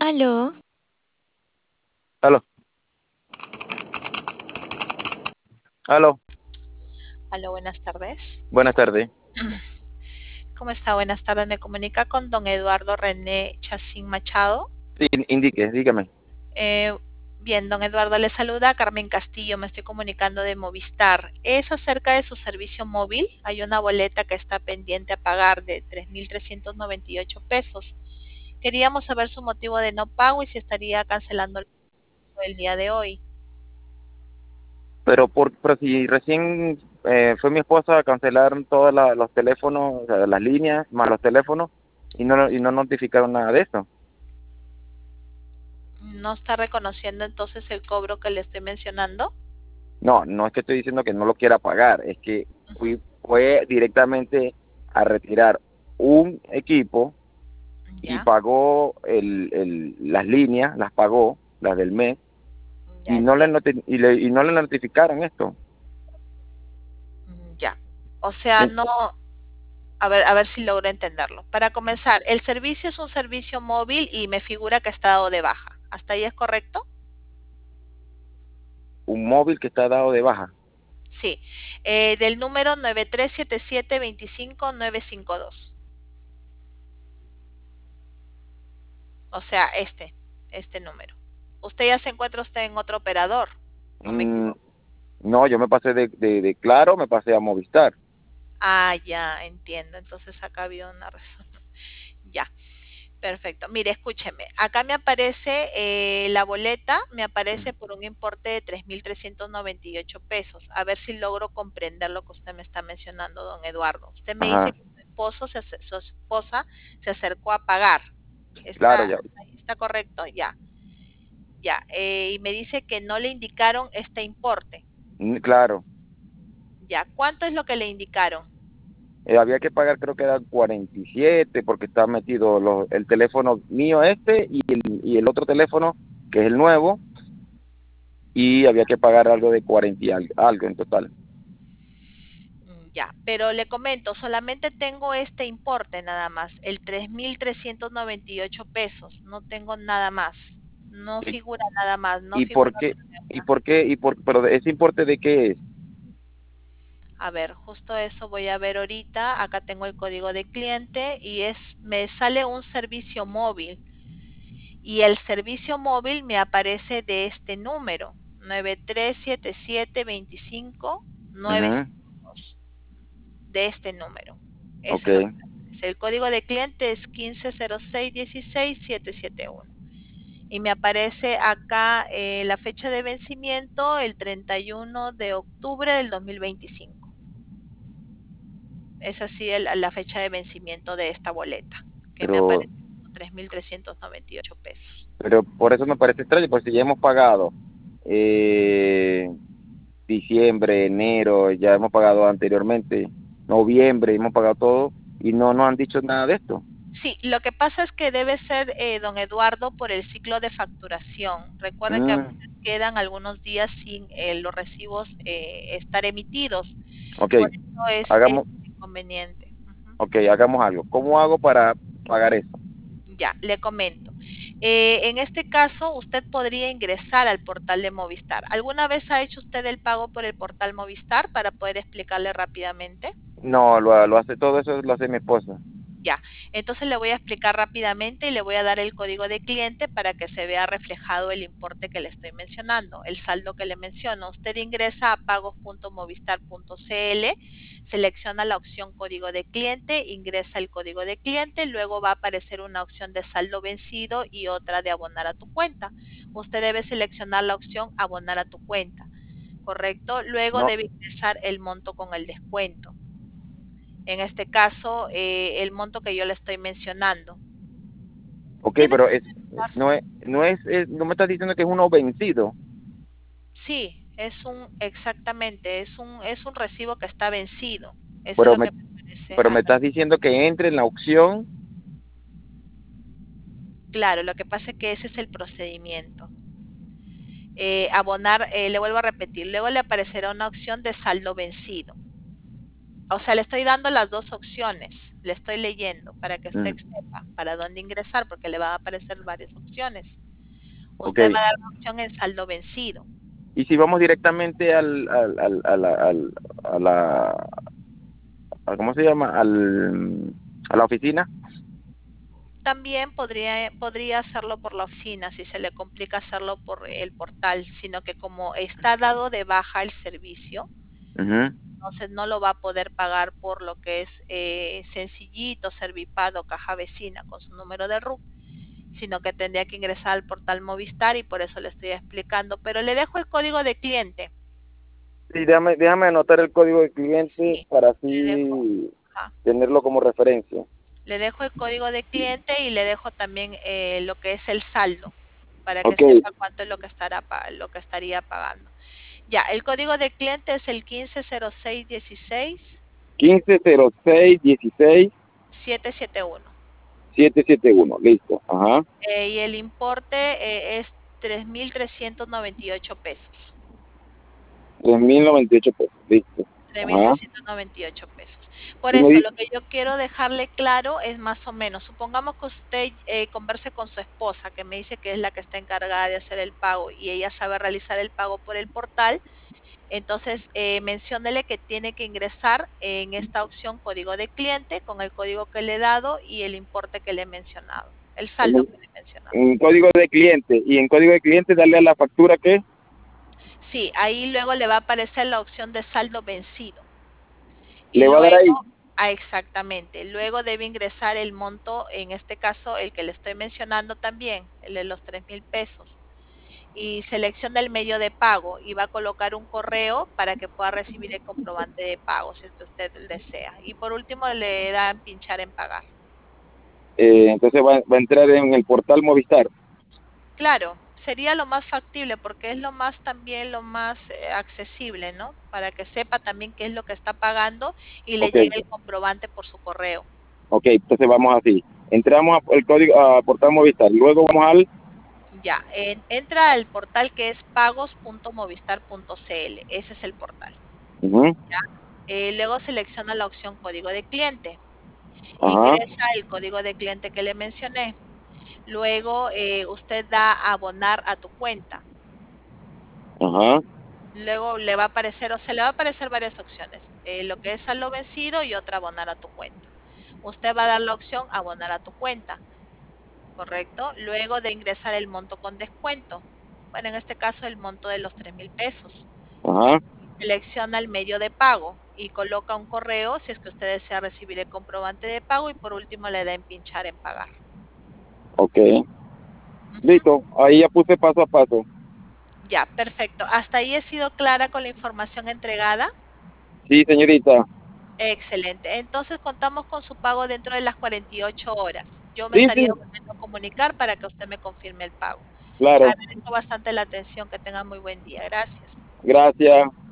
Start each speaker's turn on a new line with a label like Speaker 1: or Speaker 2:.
Speaker 1: Aló,
Speaker 2: Aló, aló,
Speaker 1: aló, buenas tardes.
Speaker 2: buenas tardes.
Speaker 1: ¿Cómo está? Buenas tardes. Me comunica con don Eduardo René Chacín Machado.
Speaker 2: Sí, indique, dígame.
Speaker 1: Eh, bien, don Eduardo, le saluda Carmen Castillo. Me estoy comunicando de Movistar. Es acerca de su servicio móvil. Hay una boleta que está pendiente a pagar de 3.398 pesos. Queríamos saber su motivo de no pago y si estaría cancelando el día de hoy.
Speaker 2: Pero si recién fue mi esposa a cancelar todos los teléfonos, o sea, las líneas, más los teléfonos, y no notificaron nada de eso.
Speaker 1: ¿No está reconociendo entonces el cobro que le estoy mencionando?
Speaker 2: No, no es que estoy diciendo que no lo quiera pagar, es que fue directamente a retirar un equipo y
Speaker 1: Ya,
Speaker 2: pagó las líneas, las pagó, las del mes,
Speaker 1: ya entiendo.
Speaker 2: y no le notificaron esto.
Speaker 1: Ya. O sea, no, a ver si logro entenderlo. Para comenzar, el servicio es un servicio móvil y me figura que está dado de baja. ¿Hasta ahí es correcto?
Speaker 2: Un móvil que está dado de baja.
Speaker 1: Sí. Del número 9377 25952. O sea, este número. Usted ya se encuentra usted en otro operador, ¿o me
Speaker 2: Mm,
Speaker 1: equivoco?
Speaker 2: no, yo me pasé de Claro, me pasé a Movistar.
Speaker 1: Ah, ya, entiendo. Entonces acá había una razón. Ya. Perfecto. Mire, escúcheme. Acá me aparece la boleta, me aparece por un importe de 3.398 pesos. A ver si logro comprender lo que usted me está mencionando, don Eduardo. Usted me dice
Speaker 2: Ajá,
Speaker 1: que su esposa se acercó a pagar.
Speaker 2: claro,
Speaker 1: ¿Está,
Speaker 2: ya.
Speaker 1: está correcto? Ya, ya. Y me dice que no le indicaron este importe.
Speaker 2: Claro.
Speaker 1: Ya. ¿Cuánto es lo que le indicaron?
Speaker 2: Había que pagar, creo que eran 47 porque está metido el teléfono mío y el otro teléfono, que es el nuevo, y había que pagar algo de 40 y algo en total.
Speaker 1: Ya, pero le comento, solamente tengo este importe nada más, el 3.398 pesos, no tengo nada más, no
Speaker 2: ¿Y,
Speaker 1: figura nada más, no
Speaker 2: y por
Speaker 1: figura
Speaker 2: qué?
Speaker 1: otra
Speaker 2: ¿Y
Speaker 1: deuda.
Speaker 2: por qué? Pero ese importe de qué es?
Speaker 1: A ver, justo eso voy a ver ahorita, acá tengo el código de cliente y me sale un servicio móvil y el servicio móvil me aparece de este número, 9377 25
Speaker 2: Ujú,
Speaker 1: 952, de este número.
Speaker 2: ok,
Speaker 1: Ese es lo que me aparece. El código de cliente es 1506167771. Y me aparece acá la fecha de vencimiento, el 31 de octubre del 2025. Es así la fecha de vencimiento de esta boleta, que me
Speaker 2: pero,
Speaker 1: aparece como 3.398 pesos.
Speaker 2: pero por eso me parece extraño, porque si ya hemos pagado eh, diciembre, enero, ya hemos pagado anteriormente, noviembre, hemos pagado todo y no nos han dicho nada de esto.
Speaker 1: Sí, lo que pasa es que debe ser, don Eduardo, por el ciclo de facturación. Recuerde que a
Speaker 2: Mm,
Speaker 1: veces quedan algunos días sin los recibos estar emitidos.
Speaker 2: ok,
Speaker 1: Por eso es
Speaker 2: hagamos,
Speaker 1: inconveniente. Ujú.
Speaker 2: ok, hagamos algo. ¿Cómo hago para pagar eso?
Speaker 1: Ya, le comento. En este caso, usted podría ingresar al portal de Movistar. ¿Alguna vez ha hecho usted el pago por el portal Movistar para poder explicarle rápidamente?
Speaker 2: No, lo hace todo eso, lo hace mi esposa.
Speaker 1: Ya, entonces le voy a explicar rápidamente y le voy a dar el código de cliente para que se vea reflejado el importe que le estoy mencionando, el saldo que le menciono. Usted ingresa a pagos.movistar.cl, selecciona la opción código de cliente, ingresa el código de cliente, luego va a aparecer una opción de saldo vencido y otra de abonar a tu cuenta. Usted debe seleccionar la opción abonar a tu cuenta, ¿correcto? Luego
Speaker 2: No,
Speaker 1: debe ingresar el monto con el descuento. En este caso, el monto que yo le estoy mencionando.
Speaker 2: ok,
Speaker 1: Tiene
Speaker 2: pero
Speaker 1: que ingresar,
Speaker 2: no me estás diciendo que es uno vencido,
Speaker 1: sí, exactamente, es un recibo que está vencido. Eso es
Speaker 2: pero
Speaker 1: lo
Speaker 2: me,
Speaker 1: que me parece
Speaker 2: pero me
Speaker 1: acá.
Speaker 2: estás diciendo que entre en la opción,
Speaker 1: Claro, lo que pasa es que ese es el procedimiento. Abonar, le vuelvo a repetir, luego le aparecerá una opción de saldo vencido. O sea, le estoy dando las dos opciones, le estoy leyendo para que usted
Speaker 2: Mm,
Speaker 1: sepa para dónde ingresar, porque le van a aparecer varias opciones.
Speaker 2: ok.
Speaker 1: Usted va a dar la opción en saldo vencido.
Speaker 2: Y si vamos directamente ¿cómo se llama? A la oficina.
Speaker 1: También podría hacerlo por la oficina si se le complica hacerlo por el portal, sino que como está dado de baja el servicio,
Speaker 2: Ujú.
Speaker 1: entonces no lo va a poder pagar por lo que es Sencillito, Servipad o Caja Vecina con su número de RUC, sino que tendría que ingresar al portal Movistar y por eso le estoy explicando. Pero le dejo el código de cliente.
Speaker 2: Sí, déjame anotar el código de cliente
Speaker 1: Sí,
Speaker 2: para
Speaker 1: le dejo.
Speaker 2: así
Speaker 1: Ajá.
Speaker 2: tenerlo como referencia.
Speaker 1: Le dejo el código de cliente y le dejo también lo que es el saldo para que
Speaker 2: Ok,
Speaker 1: sepa cuánto es lo que estaría pagando. Ya, el código de cliente es el 150616
Speaker 2: 150616
Speaker 1: 771
Speaker 2: 771, listo. Ajá,
Speaker 1: y el importe es 3.398 pesos.
Speaker 2: 3098 pesos, listo.
Speaker 1: Tres mil
Speaker 2: Ajá.
Speaker 1: trescientos noventa y ocho pesos. Por
Speaker 2: Y me
Speaker 1: eso,
Speaker 2: di-
Speaker 1: lo que yo quiero dejarle claro es más o menos, supongamos que usted converse con su esposa, que me dice que es la que está encargada de hacer el pago y ella sabe realizar el pago por el portal, entonces menciónele que tiene que ingresar en esta opción código de cliente con el código que le he dado y el importe que le he mencionado, el
Speaker 2: en,
Speaker 1: saldo
Speaker 2: el-
Speaker 1: que le he mencionado.
Speaker 2: en código de cliente, y en código de cliente darle a la factura que
Speaker 1: Sí, ahí luego le va a aparecer la opción de saldo vencido. Y
Speaker 2: le va a dar ahí.
Speaker 1: luego, exactamente, luego debe ingresar el monto, en este caso el que le estoy mencionando también, el de los 3.000 pesos. Y selecciona el medio de pago y va a colocar un correo para que pueda recibir el comprobante de pago si es que usted desea. Y por último le dan pinchar en pagar.
Speaker 2: Entonces va a entrar en el portal Movistar.
Speaker 1: Claro, sería lo más factible porque es lo más también lo más accesible, ¿no? Para que sepa también qué es lo que está pagando y le
Speaker 2: Ok,
Speaker 1: llegue el comprobante por su correo.
Speaker 2: ok, entonces vamos así. Entramos el código a portal Movistar. Luego vamos al.
Speaker 1: Ya, entra al portal que es pagos.movistar.cl. Ese es el portal.
Speaker 2: Ujú,
Speaker 1: Luego selecciona la opción código de cliente.
Speaker 2: ajá,
Speaker 1: Ingresa el código de cliente que le mencioné. Luego usted da a abonar a tu cuenta.
Speaker 2: ajá,
Speaker 1: Luego le va a aparecer, o se le va a aparecer varias opciones. Lo que es saldo vencido y otra abonar a tu cuenta. Usted va a dar la opción abonar a tu cuenta, ¿correcto? Luego de ingresar el monto con descuento. Bueno, en este caso el monto de los 3.000 pesos.
Speaker 2: ajá,
Speaker 1: Selecciona el medio de pago y coloca un correo si es que usted desea recibir el comprobante de pago y por último le da en pinchar en pagar.
Speaker 2: ok.
Speaker 1: Ujú.
Speaker 2: Listo, ahí ya puse paso a paso.
Speaker 1: Ya, perfecto. ¿Hasta ahí he sido clara con la información entregada?
Speaker 2: Sí, señorita.
Speaker 1: Excelente. Entonces contamos con su pago dentro de las 48 horas. Yo me
Speaker 2: Sí,
Speaker 1: estaría
Speaker 2: sí,
Speaker 1: volviendo a comunicar para que usted me confirme el pago.
Speaker 2: claro.
Speaker 1: Agradezco bastante la atención. Que tenga muy buen día. Gracias.
Speaker 2: Gracias.